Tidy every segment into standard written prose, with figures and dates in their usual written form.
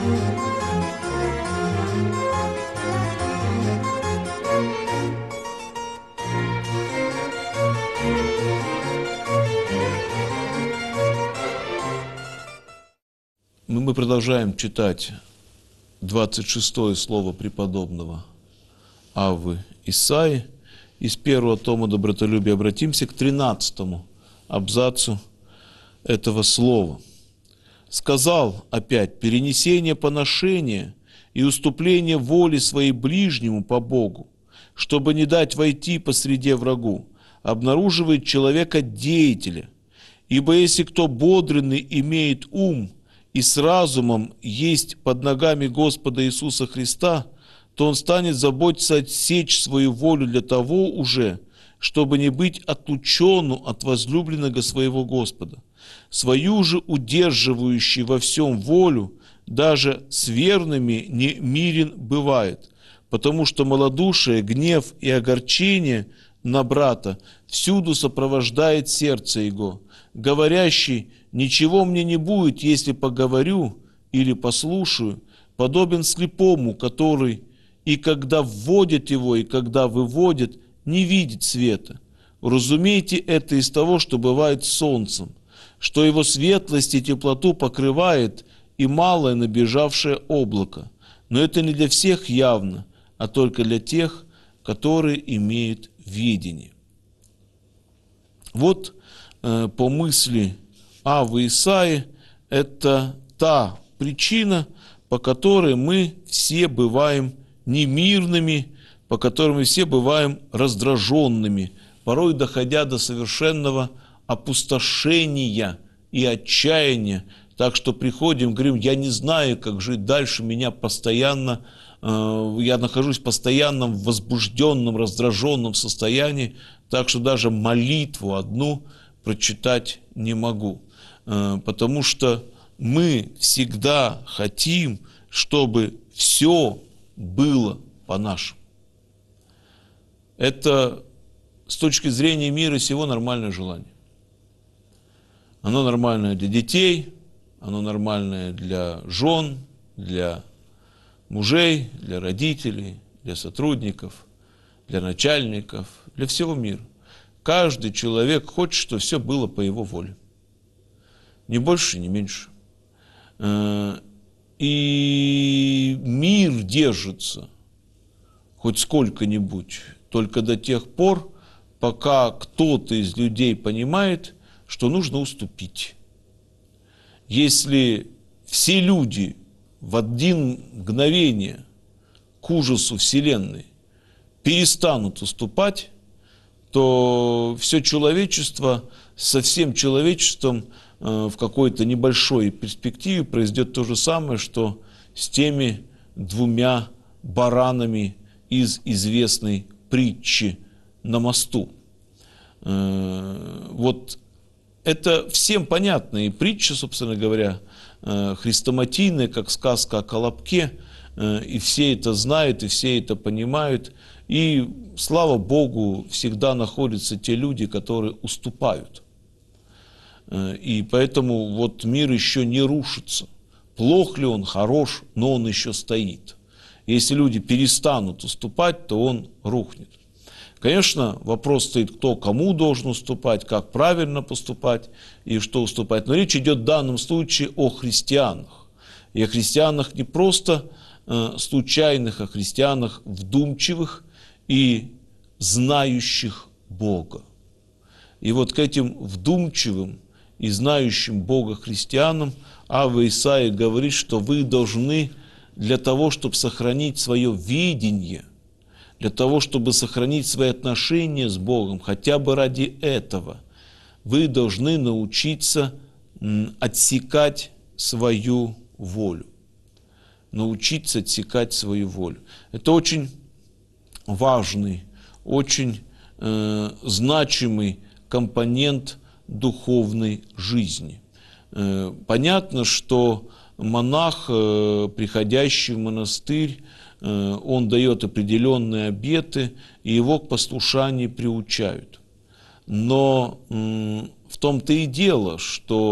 Мы продолжаем читать 26-е слово преподобного Аввы Исаии. Из первого тома «Добротолюбия» обратимся к 13-му абзацу этого слова. «Сказал опять: перенесение поношения и уступление воли своей ближнему по Богу, чтобы не дать войти посреди врагу, обнаруживает человека деятеля. Ибо если кто бодренный имеет ум, и с разумом есть под ногами Господа Иисуса Христа, то он станет заботиться отсечь свою волю для того уже, чтобы не быть отлученным от возлюбленного своего Господа. Свою же удерживающий во всем волю, даже с верными не мирен бывает, потому что малодушие, гнев и огорчение на брата всюду сопровождает сердце его, говорящий: ничего мне не будет, если поговорю или послушаю, подобен слепому, который и когда вводят его, и когда выводят, не видит света. Разумейте это из того, что бывает с солнцем, что его светлость и теплоту покрывает и малое набежавшее облако. Но это не для всех явно, а только для тех, которые имеют видение». Вот по мысли Аввы Исаии, это та причина, по которой мы все бываем немирными, по которой мы все бываем раздраженными, порой доходя до совершенного опустошения и отчаяния, так что приходим, говорим: я не знаю, как жить дальше, меня постоянно, я нахожусь в постоянном возбужденном, раздраженном состоянии, так что даже молитву одну прочитать не могу. Потому что мы всегда хотим, чтобы все было по-нашему. Это с точки зрения мира сего нормальное желание. Оно нормальное для детей, оно нормальное для жен, для мужей, для родителей, для сотрудников, для начальников, для всего мира. Каждый человек хочет, чтобы все было по его воле. Ни больше, ни меньше. И мир держится хоть сколько-нибудь только до тех пор, пока кто-то из людей понимает, что нужно уступить. Если все люди в одно мгновение к ужасу Вселенной перестанут уступать, то все человечество со всем человечеством в какой-то небольшой перспективе произойдет то же самое, что с теми двумя баранами из известной притчи на мосту. Вот это всем понятно, и притча, собственно говоря, хрестоматийная, как сказка о Колобке, и все это знают, и все это понимают, и, слава Богу, всегда находятся те люди, которые уступают. И поэтому вот мир еще не рушится. Плох ли он, хорош, но он еще стоит. Если люди перестанут уступать, то он рухнет. Конечно, вопрос стоит, кто кому должен уступать, как правильно поступать и что уступать. Но речь идет в данном случае о христианах. И о христианах не просто случайных, а христианах вдумчивых и знающих Бога. И вот к этим вдумчивым и знающим Бога христианам Авва Исаия говорит, что вы должны для того, чтобы сохранить свое видение, для того, чтобы сохранить свои отношения с Богом, хотя бы ради этого, вы должны научиться отсекать свою волю. Научиться отсекать свою волю. Это очень важный, очень значимый компонент духовной жизни. Понятно, что монах, приходящий в монастырь, он дает определенные обеты, и его к послушанию приучают. Но в том-то и дело, что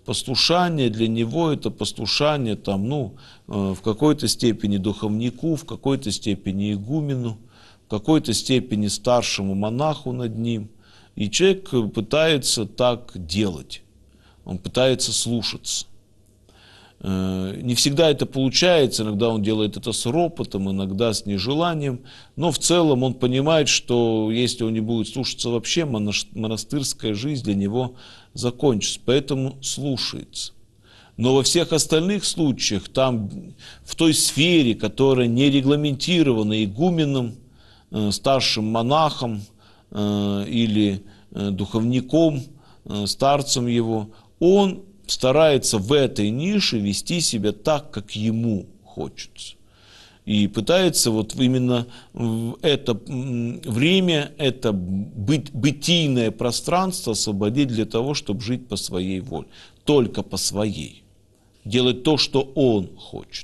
Послушание для него это послушание там, ну, в какой-то степени духовнику, в какой-то степени игумену, в какой-то степени старшему монаху над ним. И человек пытается так делать, он пытается слушаться. Не всегда это получается, иногда он делает это с ропотом, иногда с нежеланием, но в целом он понимает, что если он не будет слушаться вообще, монастырская жизнь для него закончится, поэтому слушается. Но во всех остальных случаях, там, в той сфере, которая не регламентирована игуменом, старшим монахом или духовником, старцем его, он старается в этой нише вести себя так, как ему хочется. И пытается вот именно в это время, это бытийное пространство освободить для того, чтобы жить по своей воле. Только по своей. Делать то, что он хочет.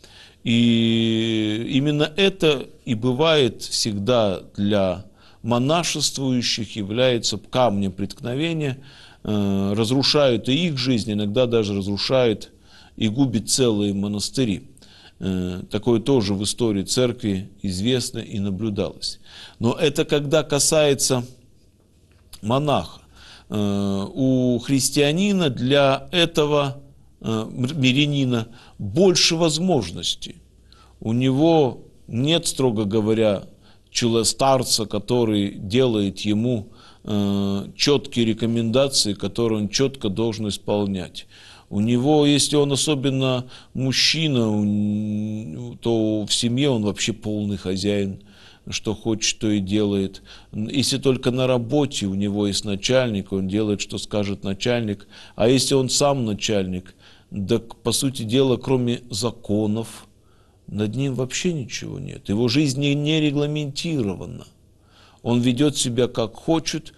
И именно это и бывает всегда для монашествующих, является камнем преткновения, разрушают и их жизнь, иногда даже разрушают и губят целые монастыри. Такое тоже в истории церкви известно и наблюдалось. Но это когда касается монаха. У христианина для этого мирянина больше возможностей. У него нет, строго говоря, старца, который делает ему четкие рекомендации, которые он четко должен исполнять. У него, если он особенно мужчина, то в семье он вообще полный хозяин, что хочет, то и делает. Если только на работе у него есть начальник, он делает, что скажет начальник. А если он сам начальник, так, по сути дела, кроме законов, над ним вообще ничего нет. Его жизнь не регламентирована. Он ведет себя как хочет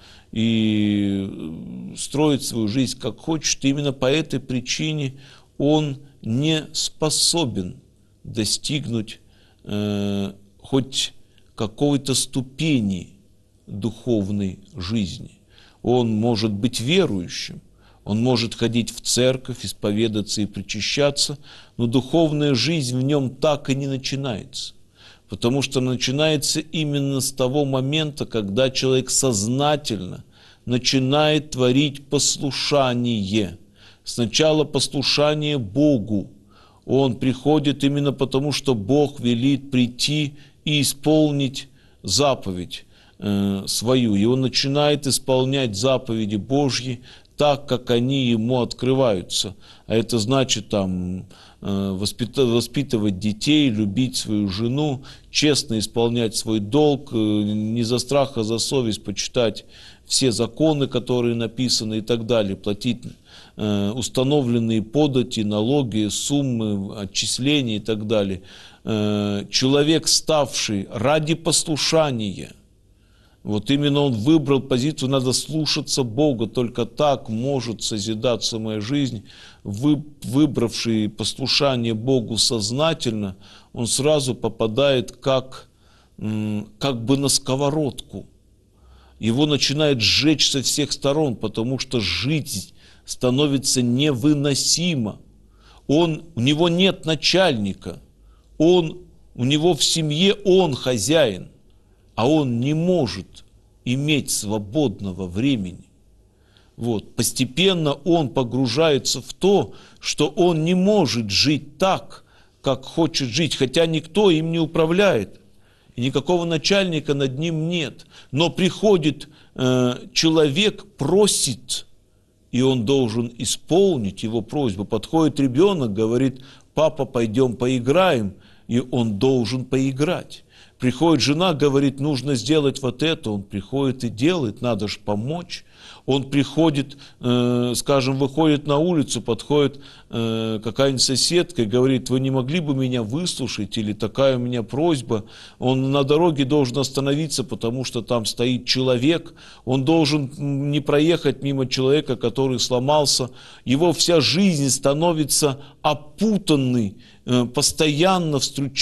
и строит свою жизнь как хочет. Именно по этой причине он не способен достигнуть хоть какой-то ступени духовной жизни. Он может быть верующим, он может ходить в церковь, исповедаться и причащаться, но духовная жизнь в нем так и не начинается. Потому что начинается именно с того момента, когда человек сознательно начинает творить послушание. Сначала послушание Богу. Он приходит именно потому, что Бог велит прийти и исполнить заповедь свою. И он начинает исполнять заповеди Божьи так, как они ему открываются. А это значит там воспитывать детей, любить свою жену, честно исполнять свой долг, не за страх, а за совесть почитать все законы, которые написаны и так далее, платить установленные подати, налоги, суммы, отчисления и так далее. Человек, ставший ради послушания, вот именно он выбрал позицию, надо слушаться Бога, только так может созидаться моя жизнь. Выбравший послушание Богу сознательно, он сразу попадает как бы на сковородку. Его начинает сжечь со всех сторон, потому что жизнь становится невыносима. У него нет начальника, у него в семье он хозяин. А он не может иметь свободного времени. Вот. Постепенно он погружается в то, что он не может жить так, как хочет жить, хотя никто им не управляет, и никакого начальника над ним нет. Но приходит человек, просит, и он должен исполнить его просьбу. Подходит ребенок, говорит: папа, пойдем поиграем, и он должен поиграть. Приходит жена, говорит: нужно сделать вот это, он приходит и делает, надо же помочь. Он приходит, скажем, выходит на улицу, подходит какая-нибудь соседка и говорит: вы не могли бы меня выслушать, или такая у меня просьба. Он на дороге должен остановиться, потому что там стоит человек, он должен не проехать мимо человека, который сломался. Его вся жизнь становится опутанной постоянно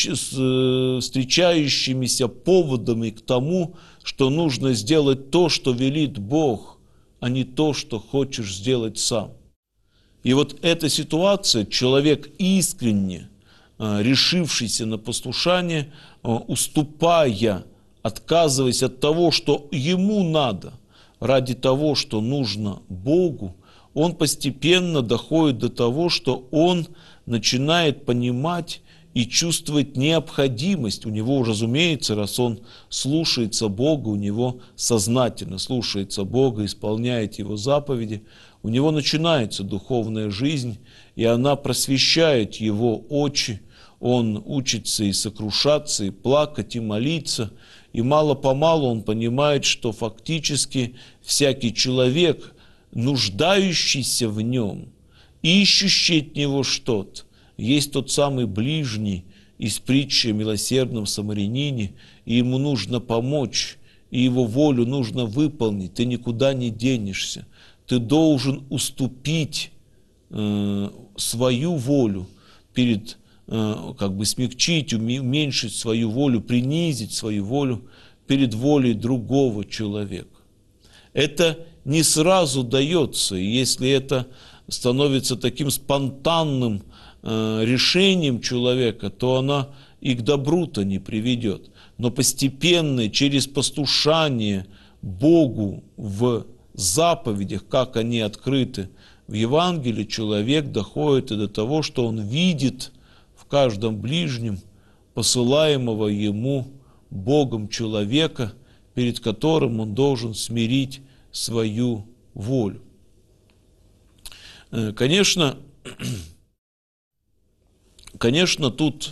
встречающимися поводами к тому, что нужно сделать то, что велит Бог, а не то, что хочешь сделать сам. И вот эта ситуация, человек искренне решившийся на послушание, уступая, отказываясь от того, что ему надо, ради того, что нужно Богу, он постепенно доходит до того, что он начинает понимать и чувствовать необходимость. У него, разумеется, раз он слушается Бога, у него сознательно слушается Бога, исполняет Его заповеди, у него начинается духовная жизнь, и она просвещает его очи, он учится и сокрушаться, и плакать, и молиться, и мало-помалу он понимает, что фактически всякий человек, нуждающийся в нем, ищущий от него что-то, есть тот самый ближний из притчи о милосердном самарянине, и ему нужно помочь, и его волю нужно выполнить, ты никуда не денешься, ты должен уступить свою волю перед, смягчить, уменьшить свою волю, принизить свою волю перед волей другого человека. Это не сразу дается, и если это становится таким спонтанным решением человека, то она и к добру-то не приведет. Но постепенно, через послушание Богу в заповедях, как они открыты в Евангелии, человек доходит и до того, что он видит в каждом ближнем посылаемого ему Богом человека, перед которым он должен смирить свою волю. Конечно, тут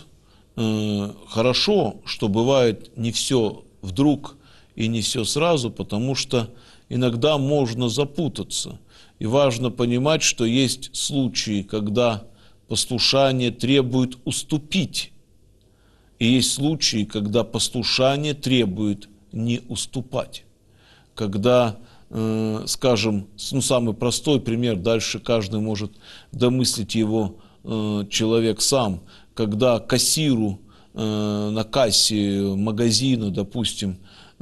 хорошо, что бывает не все вдруг и не все сразу, потому что иногда можно запутаться. И важно понимать, что есть случаи, когда послушание требует уступить, и есть случаи, когда послушание требует не уступать. Когда, скажем, самый простой пример, дальше каждый может домыслить его человек сам, когда кассиру на кассе магазина, допустим,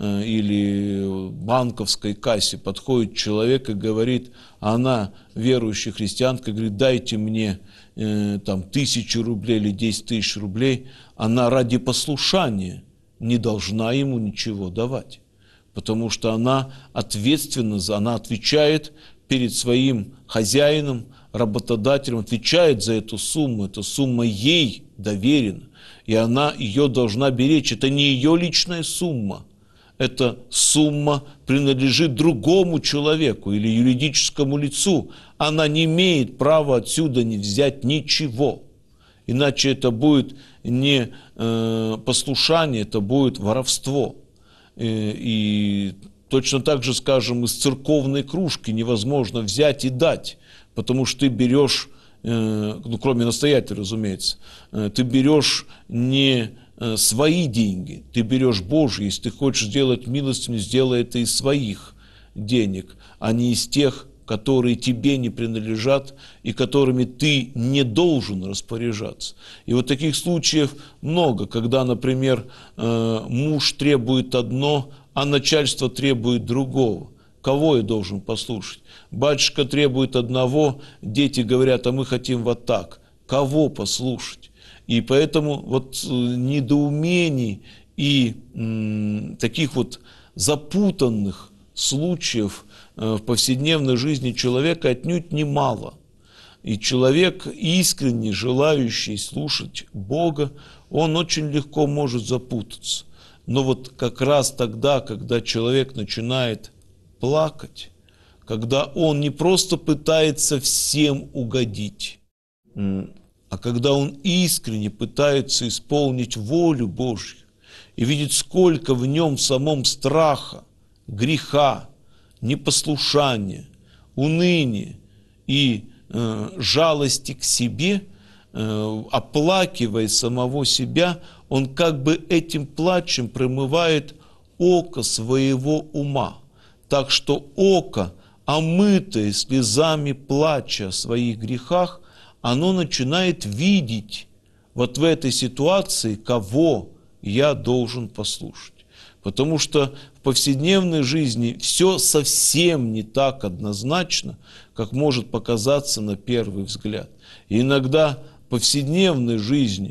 или банковской кассе подходит человек и говорит, она, верующая христианка, говорит, дайте мне 1000 рублей или 10 000 рублей, она ради послушания не должна ему ничего давать, потому что она ответственна, она отвечает перед своим хозяином, работодателем, отвечает за эту сумму, эта сумма ей доверена, и она ее должна беречь, это не ее личная сумма, эта сумма принадлежит другому человеку или юридическому лицу, она не имеет права отсюда не взять ничего, иначе это будет не послушание, это будет воровство. И точно так же, скажем, из церковной кружки невозможно взять и дать, потому что ты берешь, кроме настоятеля, разумеется, ты берешь не свои деньги, ты берешь Божьи. Если ты хочешь сделать милостыню, сделай это из своих денег, а не из тех, которые тебе не принадлежат и которыми ты не должен распоряжаться. И вот таких случаев много, когда, например, муж требует одно, а начальство требует другого. Кого я должен послушать? Батюшка требует одного, дети говорят, а мы хотим вот так. Кого послушать? И поэтому вот недоумений и таких вот запутанных случаев в повседневной жизни человека отнюдь немало. И человек, искренне желающий слушать Бога, он очень легко может запутаться. Но вот как раз тогда, когда человек начинает плакать, когда он не просто пытается всем угодить, а когда он искренне пытается исполнить волю Божью и видит, сколько в нем самом страха, греха, непослушания, уныния и жалости к себе, оплакивая самого себя, он как бы этим плачем промывает око своего ума, так что око, омытое слезами плача о своих грехах, оно начинает видеть вот в этой ситуации, кого я должен послушать. Потому что в повседневной жизни все совсем не так однозначно, как может показаться на первый взгляд. И иногда в повседневной жизни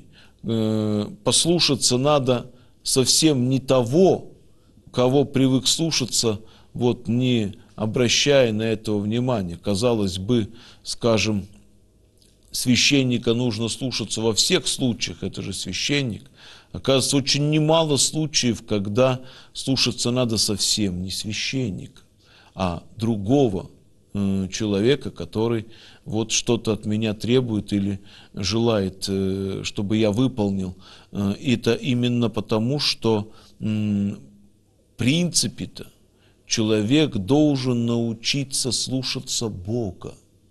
послушаться надо совсем не того, кого привык слушаться, вот не обращая на этого внимания. Казалось бы, скажем, священника нужно слушаться во всех случаях, это же священник. Оказывается, очень немало случаев, когда слушаться надо совсем не священника, а другого человека, который вот что-то от меня требует или желает, чтобы я выполнил. Это именно потому, что в принципе-то человек должен научиться слушаться Бога.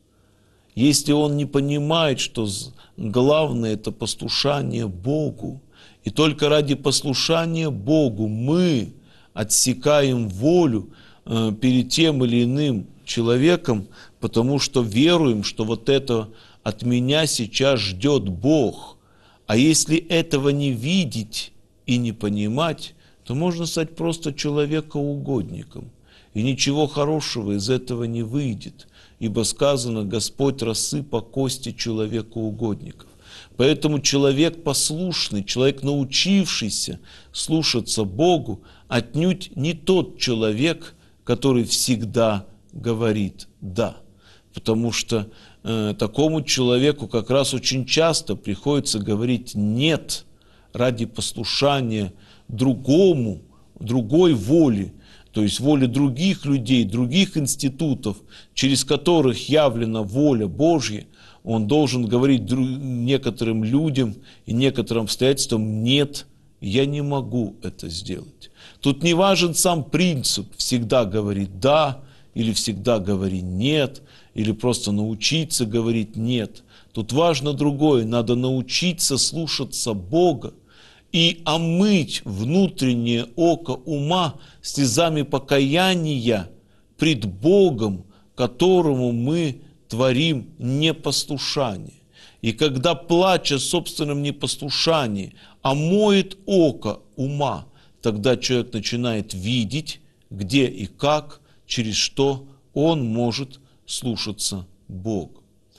Если он не понимает, что главное – это послушание Богу, и только ради послушания Богу мы отсекаем волю перед тем или иным человеком, потому что веруем, что вот это от меня сейчас ждет Бог. А если этого не видеть и не понимать, то можно стать просто человекоугодником. И ничего хорошего из этого не выйдет, ибо сказано: Господь рассыпал кости человекоугодников. Поэтому человек послушный, человек, научившийся слушаться Богу, отнюдь не тот человек, который всегда говорит «да». Потому что такому человеку как раз очень часто приходится говорить «нет» ради послушания другому, другой воле, то есть воле других людей, других институтов, через которых явлена воля Божья. Он должен говорить некоторым людям и некоторым обстоятельствам: нет, я не могу это сделать. Тут не важен сам принцип всегда говорить «да» или всегда говорить «нет», или просто научиться говорить «нет». Тут важно другое: надо научиться слушаться Бога и омыть внутреннее око ума слезами покаяния пред Богом, которому мы творим непослушание. И когда, плача о собственном непослушании, омоет око ума, тогда человек начинает видеть, где и как, через что он может слушаться Бога.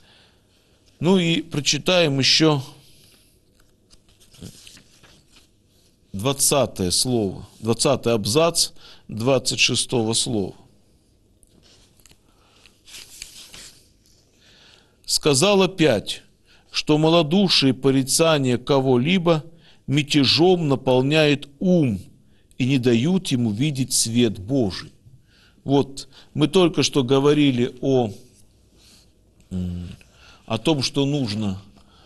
Ну и прочитаем еще 20 слово, 20 абзац 26 слова. «Сказал опять, что малодушие и порицание кого-либо мятежом наполняет ум и не дают ему видеть свет Божий». Вот мы только что говорили о том, что нужно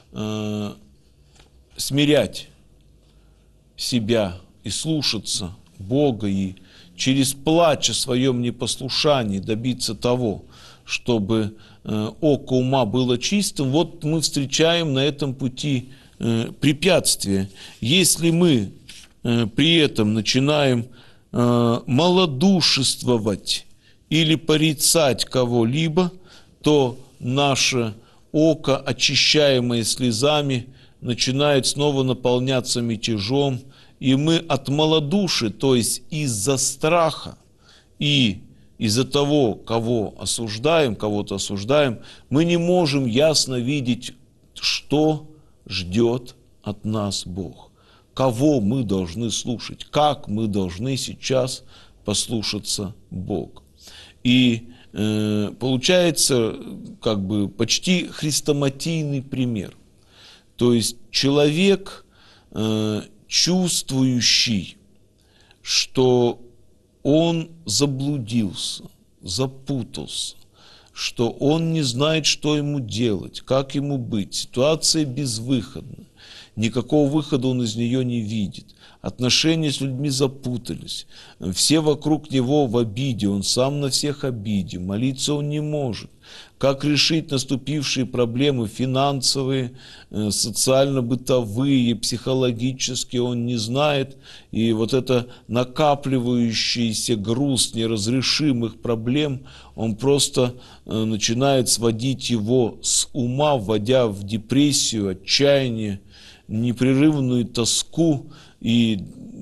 смирять себя и слушаться Бога, и через плач о своем непослушании добиться того, чтобы око ума было чистым. Вот мы встречаем на этом пути препятствия. Если мы при этом начинаем малодушествовать или порицать кого-либо, то наше око, очищаемое слезами, начинает снова наполняться мятежом, и мы от малодушия, то есть из-за страха и из-за того, кого осуждаем, кого-то осуждаем, мы не можем ясно видеть, что ждет от нас Бог, кого мы должны слушать, как мы должны сейчас послушаться Бога. И получается как бы почти хрестоматийный пример. То есть человек, чувствующий, что он заблудился, запутался, что он не знает, что ему делать, как ему быть. Ситуация безвыходна. Никакого выхода он из нее не видит. Отношения с людьми запутались. Все вокруг него в обиде, он сам на всех обиде. Молиться он не может. Как решить наступившие проблемы финансовые, социально-бытовые, психологические, он не знает. И вот это накапливающийся груз неразрешимых проблем, он просто начинает сводить его с ума, вводя в депрессию, отчаяние, непрерывную тоску и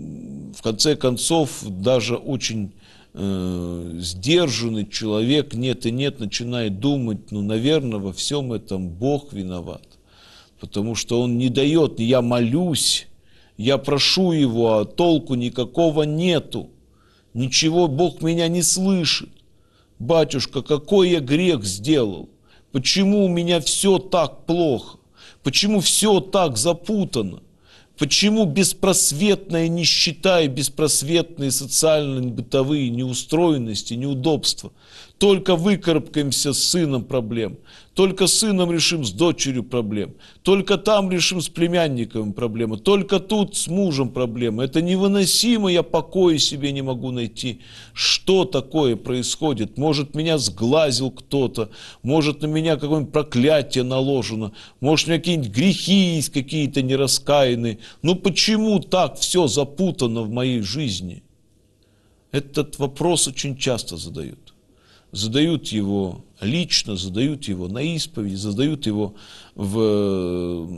в конце концов, даже очень сдержанный человек нет и нет начинает думать, ну, наверное, во всем этом Бог виноват. Потому что Он не дает, я молюсь, я прошу Его, а толку никакого нету. Ничего, Бог меня не слышит. Батюшка, какой я грех сделал? Почему у меня все так плохо? Почему все так запутано? Почему беспросветная нищета и беспросветные социальные бытовые неустроенности, неудобства? Только выкарабкаемся с сыном проблем, только с сыном решим с дочерью проблем, только там решим с племянником проблемы, только тут с мужем проблемы. Это невыносимо, я покоя себе не могу найти. Что такое происходит? Может, меня сглазил кто-то, может, на меня какое-нибудь проклятие наложено, может, у меня какие-нибудь грехи есть какие-то нераскаянные. Ну почему так все запутано в моей жизни? Этот вопрос очень часто задают. Задают его лично, задают его на исповеди, задают его в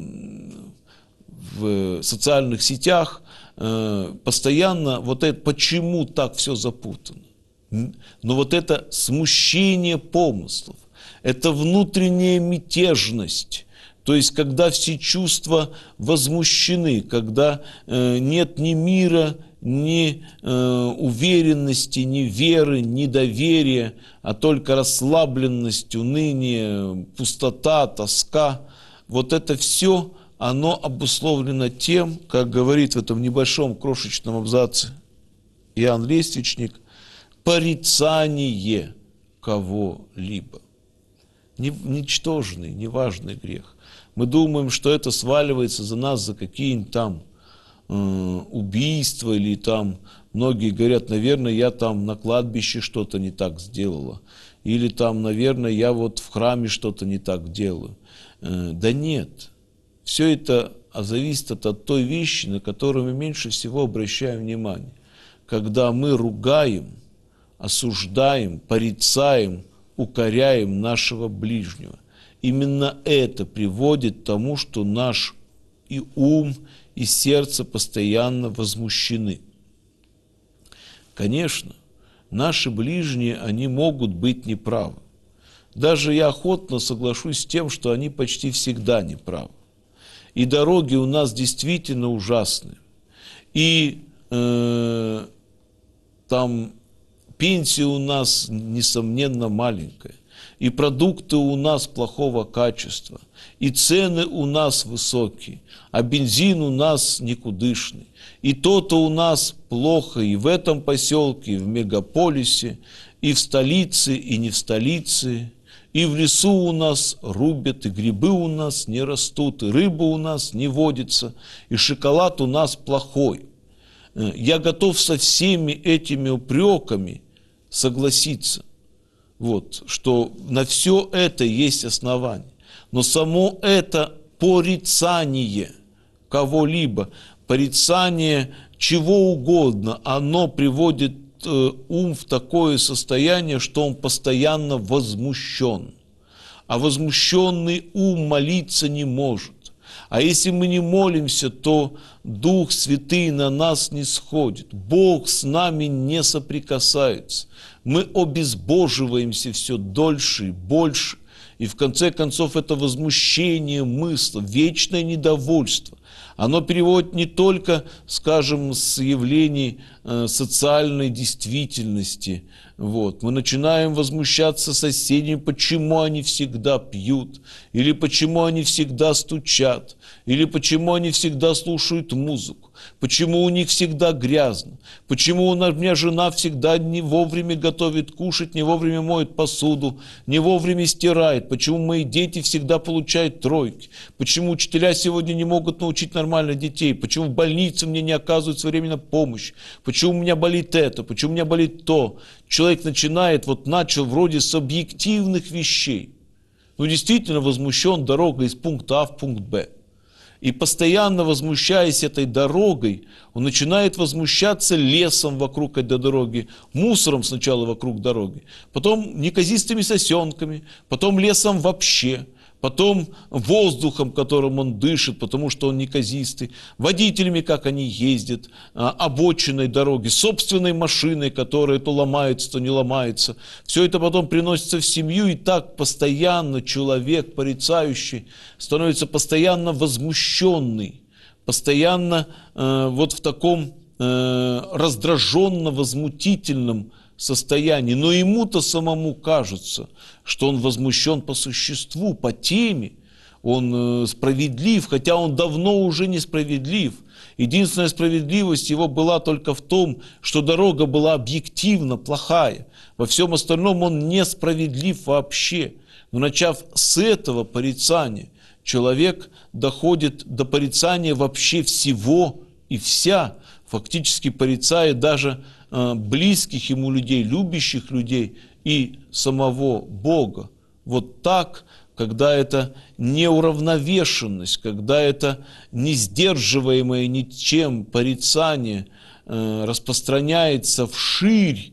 социальных сетях. Постоянно вот это, почему так все запутано? Но вот это смущение помыслов, это внутренняя мятежность. То есть, когда все чувства возмущены, когда нет ни мира, ни уверенности, ни веры, ни доверия, а только расслабленность, уныние, пустота, тоска. Вот это все, оно обусловлено тем, как говорит в этом небольшом крошечном абзаце Иоанн Лествичник, порицание кого-либо. Ничтожный, неважный грех. Мы думаем, что это сваливается за нас за какие-нибудь там убийства, или там многие говорят, наверное, я там на кладбище что-то не так сделала, или там, наверное, я вот в храме что-то не так делаю. Да нет, все это зависит от той вещи, на которую мы меньше всего обращаем внимание. Когда мы ругаем, осуждаем, порицаем, укоряем нашего ближнего. Именно это приводит к тому, что наш и ум, и сердце постоянно возмущены. Конечно, наши ближние, они могут быть неправы. Даже я охотно соглашусь с тем, что они почти всегда неправы. И дороги у нас действительно ужасные. И там пенсия у нас, несомненно, маленькая. И продукты у нас плохого качества, и цены у нас высокие, а бензин у нас никудышный. И то-то у нас плохо и в этом поселке, и в мегаполисе, и в столице, и не в столице. И в лесу у нас рубят, и грибы у нас не растут, и рыба у нас не водится, и шоколад у нас плохой. Я готов со всеми этими упреками согласиться. Вот, что на все это есть основание. Но само это порицание кого-либо, порицание чего угодно, оно приводит ум в такое состояние, что он постоянно возмущен. А возмущенный ум молиться не может. А если мы не молимся, то Дух Святый на нас не сходит. Бог с нами не соприкасается. Мы обезбоживаемся все дольше и больше. И в конце концов это возмущение мысли, вечное недовольство. Оно переводит не только, скажем, с явлений социальной действительности. Вот. Мы начинаем возмущаться соседями, почему они всегда пьют, или почему они всегда стучат, или почему они всегда слушают музыку, почему у них всегда грязно, почему у меня жена всегда не вовремя готовит кушать, не вовремя моет посуду, не вовремя стирает, почему мои дети всегда получают тройки, почему учителя сегодня не могут научить нормально детей, почему в больнице мне не оказывают своевременно помощь, почему у меня болит это, почему у меня болит то. Человек начал вроде с объективных вещей, но действительно возмущен дорогой из пункта А в пункт Б. И постоянно возмущаясь этой дорогой, он начинает возмущаться лесом вокруг этой дороги, мусором сначала вокруг дороги, потом неказистыми сосенками, потом лесом вообще, потом воздухом, которым он дышит, потому что он неказистый, водителями, как они ездят, обочиной дороги, собственной машиной, которая то ломается, то не ломается. Все это потом приносится в семью, и так постоянно человек, порицающий, становится постоянно возмущенный, постоянно вот в таком раздраженно-возмутительном состоянии. Но ему-то самому кажется, что он возмущен по существу, по теме, он справедлив, хотя он давно уже несправедлив. Единственная справедливость его была только в том, что дорога была объективно плохая. Во всем остальном он несправедлив вообще. Но начав с этого порицания, человек доходит до порицания вообще всего и вся, фактически порицая даже близких ему людей, любящих людей и самого Бога. Вот так, когда это неуравновешенность, когда это несдерживаемое ничем порицание распространяется вширь,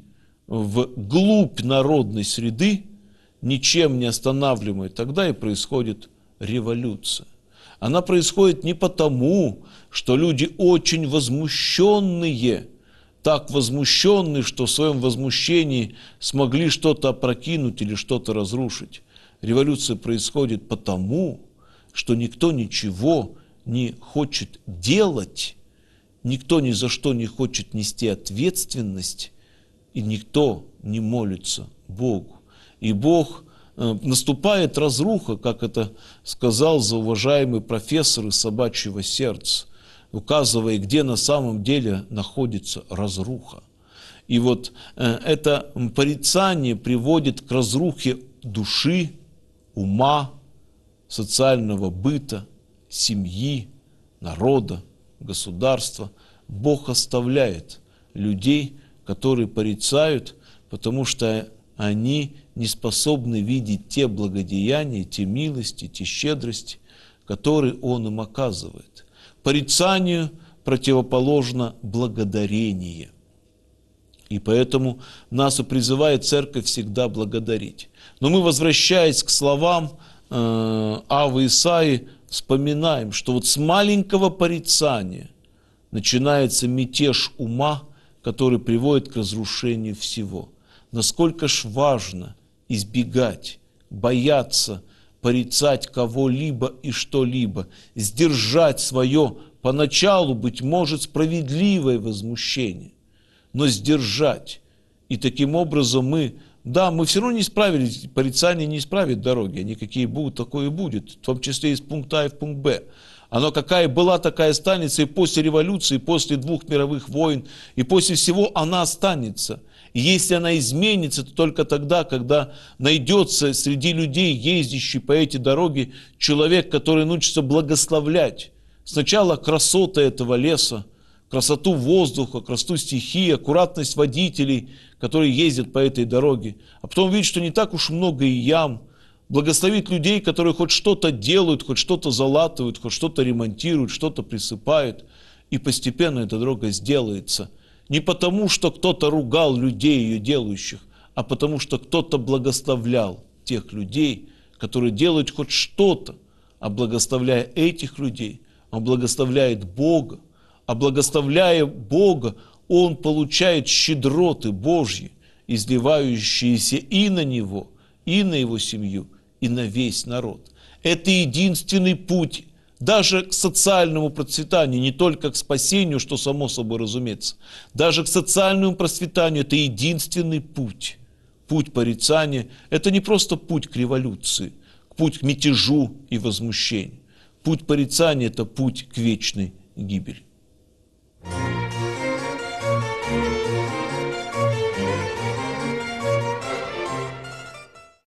вглубь народной среды, ничем не останавливаемой, тогда и происходит революция. Она происходит не потому, что люди очень возмущенные, так возмущенные, что в своем возмущении смогли что-то опрокинуть или что-то разрушить. Революция происходит потому, что никто ничего не хочет делать, никто ни за что не хочет нести ответственность, и никто не молится Богу. И Бог, наступает разруха, как это сказал зауважаемый профессор из «Собачьего сердца», указывая, где на самом деле находится разруха. И вот это порицание приводит к разрухе души, ума, социального быта, семьи, народа, государства. Бог оставляет людей, которые порицают, потому что они не способны видеть те благодеяния, те милости, те щедрости, которые Он им оказывает. Порицанию противоположно благодарение. И поэтому нас и призывает Церковь всегда благодарить. Но мы, возвращаясь к словам Авы Исаии, вспоминаем, что вот с маленького порицания начинается мятеж ума, который приводит к разрушению всего. Насколько ж важно избегать, бояться, порицать кого-либо и что-либо, сдержать свое поначалу, быть может, справедливое возмущение, но сдержать. И таким образом мы все равно не справились, порицание не исправит дороги, они какие будут, такое и будет, в том числе из пункта А и в пункт Б. Оно какая была, такая останется, и после революции, и после 2 мировых войн, и после всего она останется. И если она изменится, то только тогда, когда найдется среди людей, ездящих по этой дороге, человек, который научится благословлять сначала красоты этого леса, красоту воздуха, красоту стихии, аккуратность водителей, которые ездят по этой дороге, а потом видит, что не так уж много и ям, благословит людей, которые хоть что-то делают, хоть что-то залатывают, хоть что-то ремонтируют, что-то присыпают, и постепенно эта дорога сделается. Не потому, что кто-то ругал людей, ее делающих, а потому, что кто-то благословлял тех людей, которые делают хоть что-то, а благословляя этих людей, он благословляет Бога, а благословляя Бога, он получает щедроты Божьи, изливающиеся и на него, и на его семью, и на весь народ. Это единственный путь даже к социальному процветанию, не только к спасению, что само собой разумеется, даже к социальному процветанию это единственный путь. Путь порицания – это не просто путь к революции, путь к мятежу и возмущению. Путь порицания – это путь к вечной гибели.